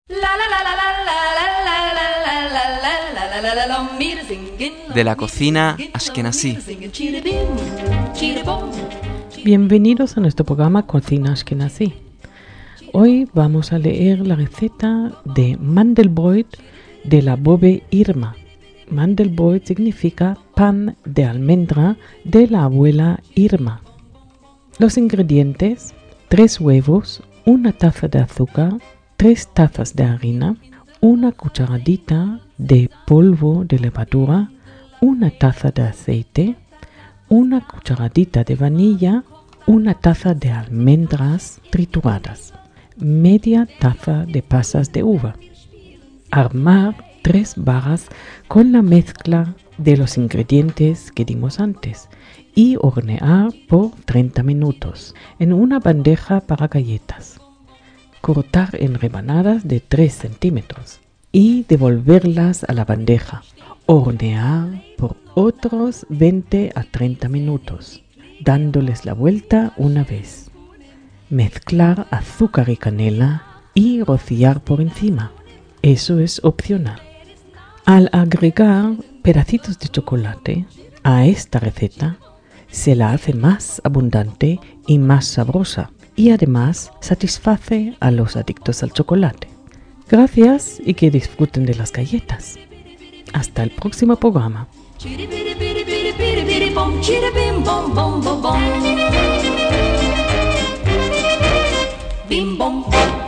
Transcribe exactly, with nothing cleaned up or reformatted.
De la cocina ashkenazí. Bienvenidos a nuestro programa Cocina Ashkenazí. Hoy vamos a leer la receta de Mandelbrot de la Bobbe Irma. Mandelbrot significa pan de almendra de la abuela Irma. Los ingredientes: tres huevos, una taza de azúcar, tres tazas de harina, una cucharadita de polvo de levadura, una taza de aceite, una cucharadita de vainilla, una taza de almendras trituradas, media taza de pasas de uva. Armar tres barras con la mezcla de los ingredientes que dimos antes y hornear por treinta minutos en una bandeja para galletas. Cortar en rebanadas de tres centímetros y devolverlas a la bandeja. Hornear por otros veinte a treinta minutos, dándoles la vuelta una vez. Mezclar azúcar y canela y rociar por encima. Eso es opcional. Al agregar pedacitos de chocolate a esta receta, se la hace más abundante y más sabrosa, y además satisface a los adictos al chocolate. Gracias y que disfruten de las galletas. Hasta el próximo programa. Bim bom.